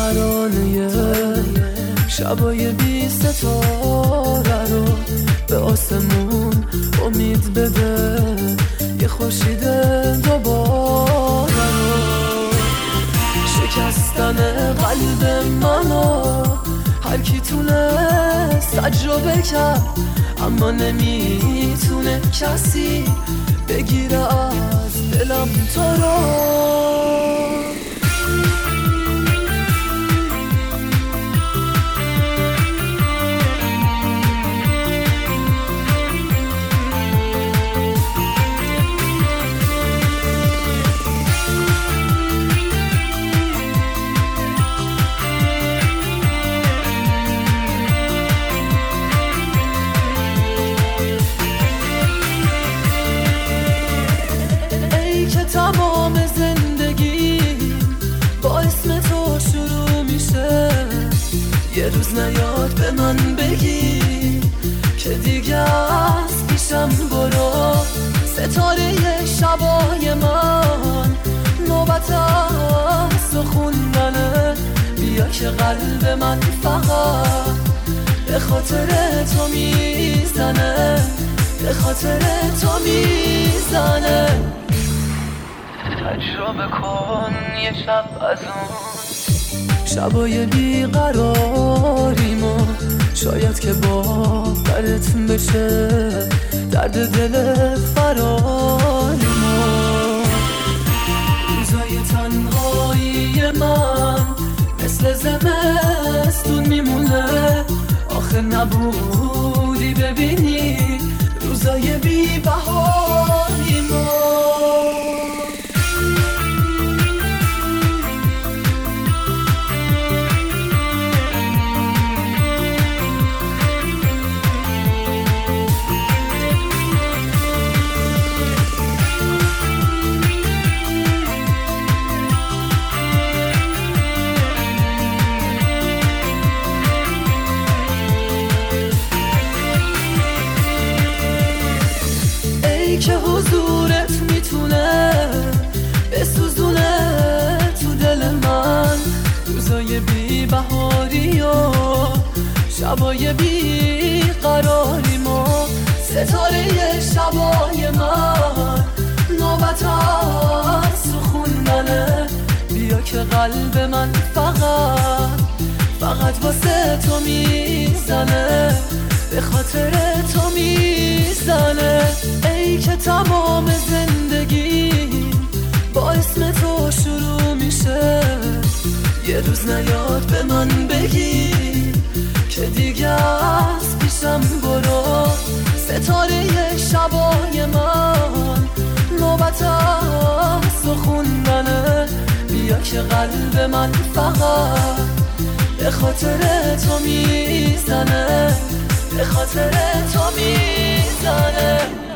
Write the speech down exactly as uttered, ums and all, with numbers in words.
ترانه شبای بی ستاره رو به آسمون امید بده، یه خورشید دوباره رو. شکستن قلب منو هر کی تونست تجربه کرد، اما نمیتونه کسی بگیره از دلم تو رو. تمام زندگی با اسم تو شروع میشه، یه روز نیاد به من بگی که دیگه از پیشم برو. ستاره شبای من نوبت از خوندنه، بیا که قلب من فقط به خاطر تو میزنه، به خاطر تو میزنه. تجربه کن یه شب از اون شبای بیقراریمو، شاید که باورت بشه درد دل فراریمو. روزای تنهایی من مثل زمستون میمونه، آخه نبودی ببینی روزای بی بهاریمو. که حضورت میتونه بسوزونه تو دل من روزای بی بهاری و شبای بی قراریمو. ستاره شبای من نوبت از خوندنه، بیا که قلب من فقط فقط واسه تو میزنه، به خاطر تو میزنه. ای که تمام زندگی با اسم تو شروع میشه، یه روز نیاد به من بگی که دیگه از پیشم برو. ستاره شبای من نوبت از خوندنه، بیا که قلب من فقط به خاطر تو میزنه، به خاطر تو میزنه.